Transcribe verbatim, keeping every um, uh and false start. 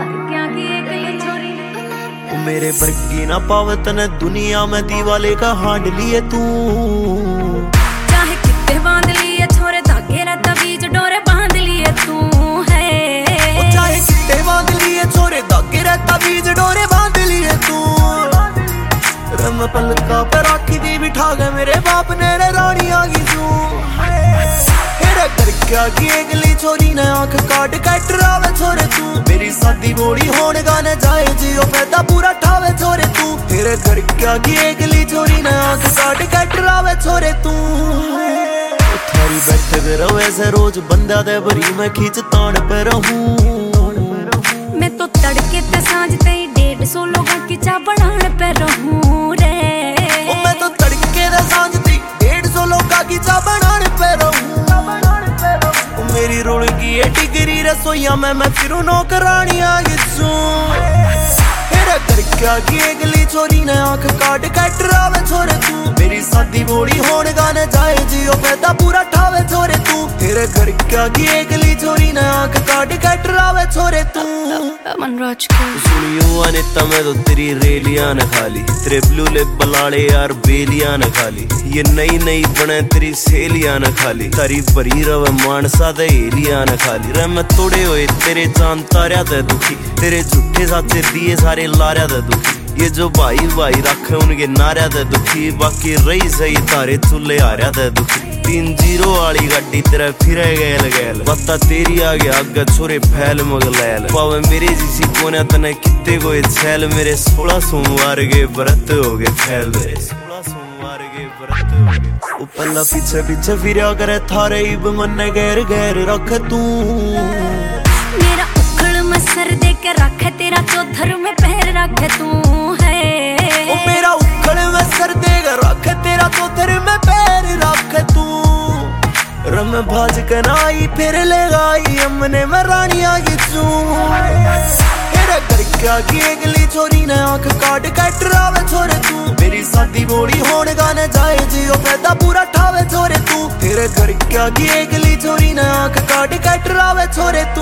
मेरे बरगी ना पावत ने दुनिया में दीवाले का हांड लिए तू। चाहे कितने बांध लिए छोरे धागे रहता बीज डोरे बांध लिए तू है। चाहे कितने बांध लिए छोरे धागे रहता बीज डोरे बांध लिए तू। रम पलका पे राखी दी बिठा गए मेरे बाप ने रे रानी आ गई तू। तेरे घर क्या की अगली छोरी ने आंख काट के डरावे छोरे तू। मेरी शादी बोड़ी होने गाने जाए जियो पैदा पूरा ठावे छोरे तू। तेरे घर क्या की अगली छोरी ने आंख काट के डरावे छोरे तू। थारी बैठे पे रहो ऐसे रोज बंदा दे भरी मैं खींच तान पे रहूं। मैं तो तड़के ते सांझ ते डेढ़ सौ लोगों की चा बनाने पे रहूं रे। मैं तो तड़के ते सांझ ते डेढ़ सौ लोगों की चा बनाने पे रहूं। मेरी रोल की है डिग्री रसोईया में मैं फिरूं नौकरानी आ गिसूं। तेरे घर क्या की अगली छोरी ने आंख काट के डरावे छोरे तू। मेरी शादी बोड़ी होने गाने जाए जियो पैदा पूरा ठावे छोरे तू। तेरे घर क्या की अगली छोरी ने आंख काट के डरावे छोरे तू। सुनियो अनिता मैं तो तेरी रेलियां न खाली। तेरे ब्लू लिप बलाड़े यार बेलियां न खाली। ये नई नई बने तेरी सेलियां न खाली। तारी भरी रवे मानसा दे एलियां न खाली। रे मैं तोड़े होए तेरे चांद तारिया ते दुखी। तेरे झूठे साचे दिए सारे लारिया ते दुखी। ये जो भाई भाई रखे उनके नारिया ते दुखी। बाकी रही सही तारे चूल्हे हारिया ते दुखी। तीन जीरो वाली गाड़ी तेरा फिरे गैल गैल। बता तेरी आगे आगे छोरे फैल मगलैल। पावे मेरे जिसी कोने तने कित्ते कोई छैल। मेरे सोलह सोमवार के व्रत हो गए फैल। मेरे सोलह सोमवार के व्रत हो गए। ओ पल्ला पीछे पीछे फिरा करे थारे इब मन गैर गैर रख तू। मेरा उखड़ में सर दे के रख तेरा चौधर में पैर रख तू है। ओ मेरा उखड़ में सर दे के रख तेरा चौधर में पैर रख तू। रम भाज कनाई फिर ले गाई हमने मैं रानी आ गई तू। तेरे घर क्या की अगली छोरी ने आंख काट के डरावे छोरे तू। मेरी शादी बोड़ी होने गाने जाए जियो पैदा पूरा ठावे छोरे तू। तेरे घर क्या की अगली छोरी ने आंख काट के डरावे छोरे